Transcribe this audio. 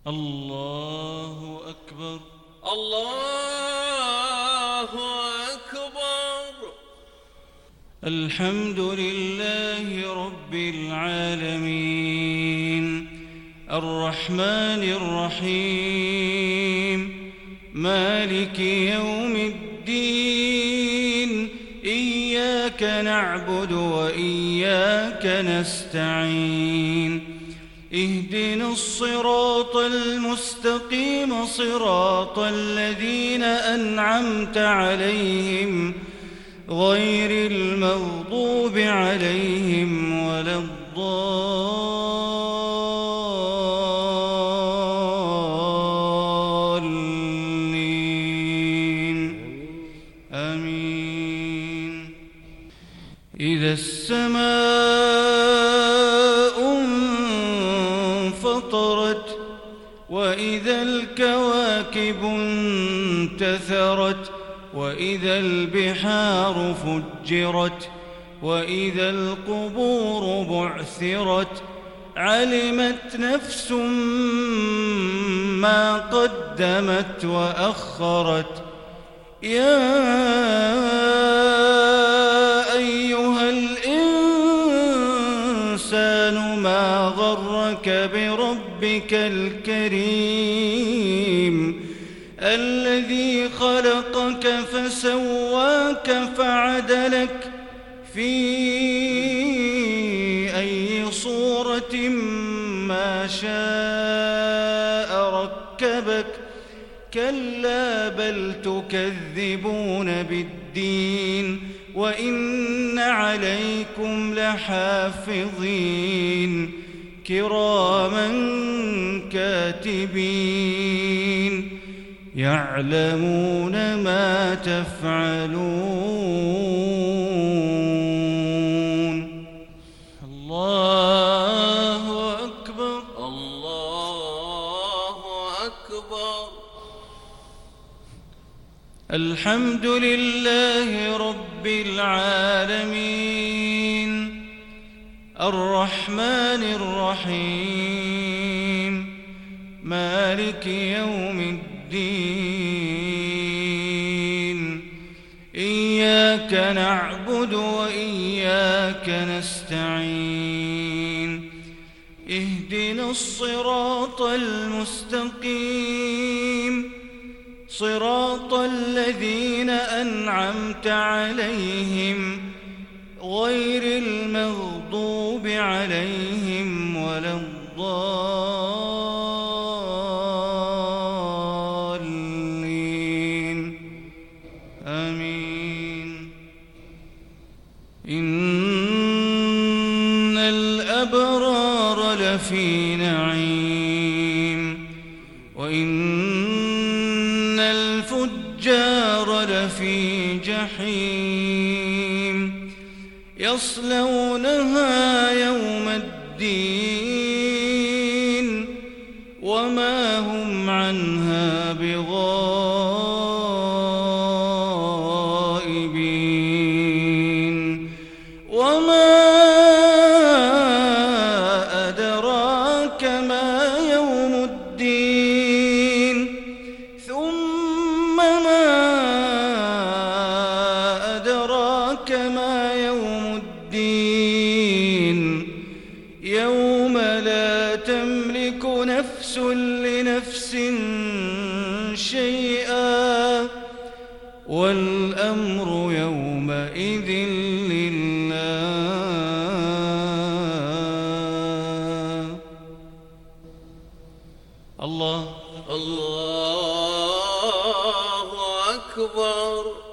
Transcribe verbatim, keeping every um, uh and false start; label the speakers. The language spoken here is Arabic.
Speaker 1: الله أكبر.
Speaker 2: الله أكبر.
Speaker 1: الحمد لله رب العالمين الرحمن الرحيم مالك يوم الدين إياك نعبد وإياك نستعين اهدنا الصراط المستقيم صراط الذين أنعمت عليهم غير المغضوب عليهم ولا الضالين آمين. إذا السماء انفطرت وإذا الكواكب انتثرت وإذا البحار فجرت وإذا القبور بعثرت علمت نفس ما قدمت وأخرت. يا أيها الإنسان ما غرك بربك الكريم الذي خلقك فسواك فعدلك في أي صورة ما شاء ركبك. كلا بل تكذبون بالدين وإن عليكم لحافظين كراما كاتبين يعلمون ما تفعلون. الله أكبر.
Speaker 2: الله أكبر.
Speaker 1: الحمد لله رب العالمين الرحمن الرحيم مالك يوم الدين إياك نعبد وإياك نستعين اهدنا الصراط المستقيم صراط الذين أنعمت عليهم غير المغضوب عليهم ولا الضالين آمين. إن الأبرار لفي نعيم وإن الفجار لفي جحيم يصلونها يوم الدين وما هم عنها بغائبين. وما أدراك ما يوم الدين ثم ما أدراك ما يوم الدين يوم لا تملك نفس لنفس شيئا والأمر يومئذ لله. الله
Speaker 2: الله أكبر.